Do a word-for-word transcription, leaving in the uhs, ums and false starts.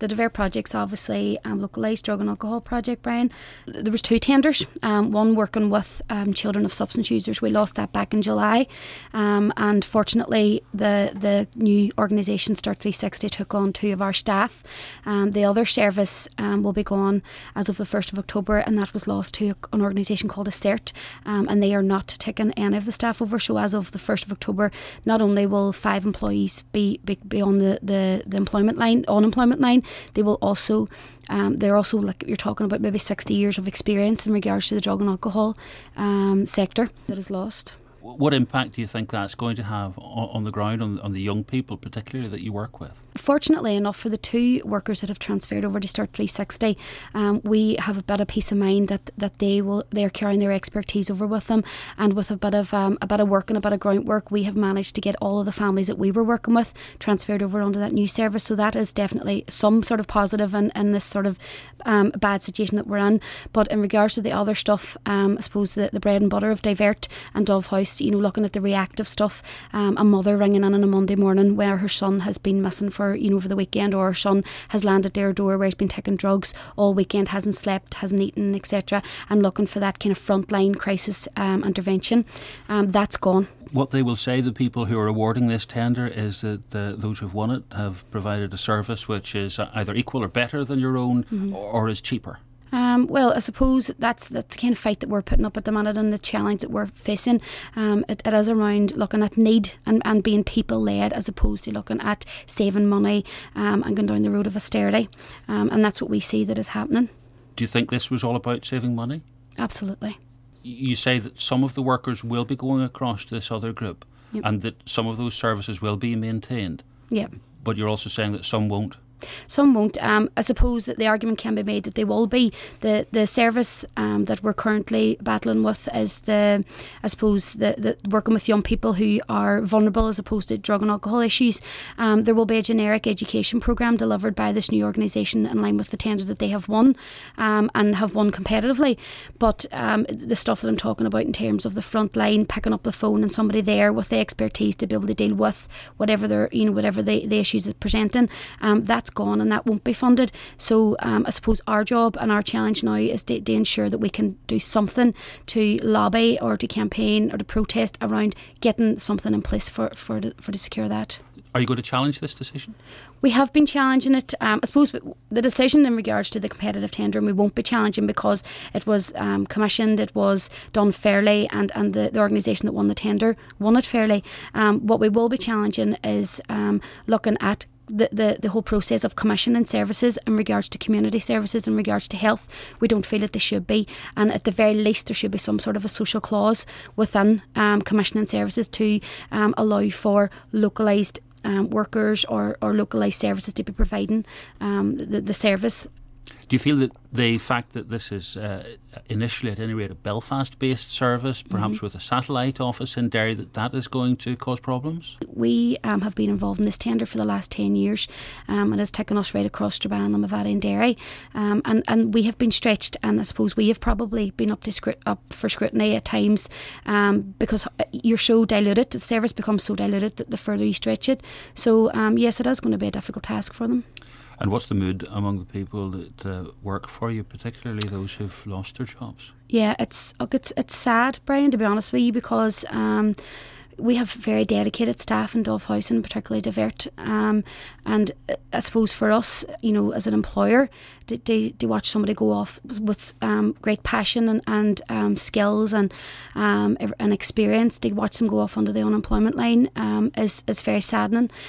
the Divert project's obviously um, localised drug and alcohol project, Brian. There was two tenders, um, one working with um, children of substance users. We lost that back in July, um, and fortunately the the new organisation Start three sixty took on two of our staff. Um, the other service um, will be gone as of the first of October, and that was lost to an organisation called Assert, um, and they are not taking any of the staff over. So as of the first of October, not only will five employees be, be, be on the, the, the employment line, unemployment line, they will also Um, they're also, like you're talking about, maybe sixty years of experience in regards to the drug and alcohol um, sector that is lost. What impact do you think that's going to have on the ground, on, on the young people particularly that you work with? Fortunately enough, for the two workers that have transferred over to Start three sixty, um, we have a bit of peace of mind that, that they will they're carrying their expertise over with them, and with a bit of um, a bit of work and a bit of groundwork, we have managed to get all of the families that we were working with transferred over onto that new service. So that is definitely some sort of positive in, in this sort of um, bad situation that we're in. But in regards to the other stuff, um, I suppose the, the bread and butter of Divert and Dove House, you know, looking at the reactive stuff, um, a mother ringing in on a Monday morning where her son has been missing for you know over the weekend, or her son has landed at their door where he's been taking drugs all weekend, hasn't slept, hasn't eaten, et cetera, and looking for that kind of frontline crisis um, intervention, um, that's gone. What they will say, the people who are awarding this tender, is that uh, those who've won it have provided a service which is either equal or better than your own, mm-hmm. or, or is cheaper. Um, well, I suppose that's that's the kind of fight that we're putting up at the minute, and the challenge that we're facing. Um, it, it is around looking at need and, and being people-led, as opposed to looking at saving money um, and going down the road of austerity. Um, and that's what we see that is happening. Do you think this was all about saving money? Absolutely. You say that some of the workers will be going across to this other group, yep. and that some of those services will be maintained. Yeah. But you're also saying that some won't. Some won't. Um, I suppose that the argument can be made that they will be. The the service um, that we're currently battling with is the, I suppose, the, the working with young people who are vulnerable as opposed to drug and alcohol issues. Um, there will be a generic education programme delivered by this new organisation in line with the tender that they have won um, and have won competitively. But um, the stuff that I'm talking about in terms of the front line, picking up the phone and somebody there with the expertise to be able to deal with whatever they're, you know, whatever the, the issues they're presenting, um, that's gone, and that won't be funded. So um, I suppose our job and our challenge now is to, to ensure that we can do something to lobby or to campaign or to protest around getting something in place for for to, for to secure that. Are you going to challenge this decision? We have been challenging it. Um, I suppose the decision in regards to the competitive tender, and we won't be challenging because it was um, commissioned, it was done fairly, and, and the, the organisation that won the tender won it fairly. Um, what we will be challenging is um, looking at The, the, the whole process of commissioning services in regards to community services, in regards to health. We don't feel that they should be, and at the very least there should be some sort of a social clause within um, commissioning services to um, allow for localised um, workers or, or localised services to be providing um, the, the service. Do you feel that the fact that this is uh, initially at any rate a Belfast-based service, perhaps mm-hmm. with a satellite office in Derry, that that is going to cause problems? We um, have been involved in this tender for the last ten years, um, and it's taken us right across Strabane, Limavady and Derry, um, and, and we have been stretched, and I suppose we have probably been up to scrut- up for scrutiny at times um, because you're so diluted, the service becomes so diluted that the further you stretch it. So um, yes, it is going to be a difficult task for them. And what's the mood among the people that uh, work for you, particularly those who've lost their jobs? Yeah, it's it's it's sad, Brian, to be honest with you, because um, we have very dedicated staff in Dove House and particularly Divert, um, and I suppose for us, you know, as an employer, to, to, to watch somebody go off with um, great passion and, and um, skills and um, and experience, to watch them go off under the unemployment line um, is, is very saddening.